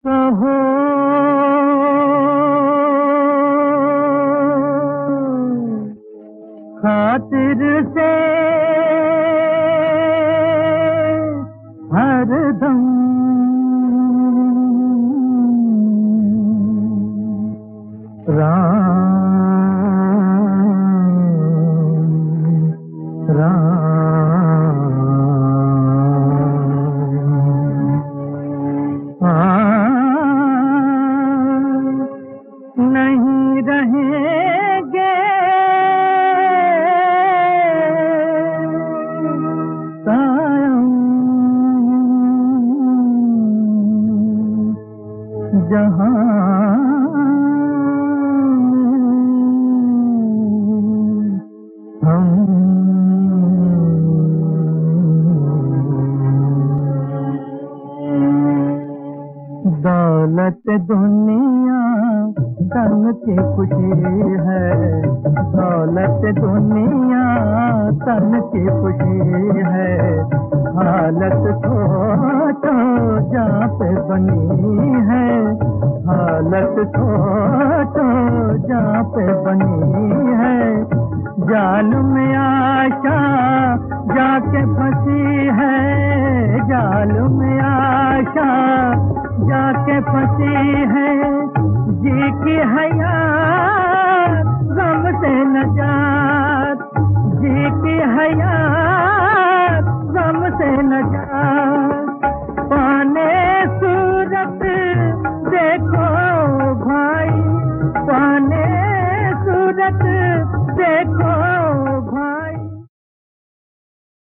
कहो खातिर से हरदम राम नहीं रहेंगे कायम जहां हम दौलत दुनिया तन की खुशी है, दौलत दुनिया तन की खुशी है। हालत सोचो जहाँ पे बनी है, हालत सोचो जहाँ पे बनी है। जाल में आशा जाके फंसी है, जाल में आशा जाके फंसी है। जी की हयात गम से नजात, जी की हयात गम से नजात।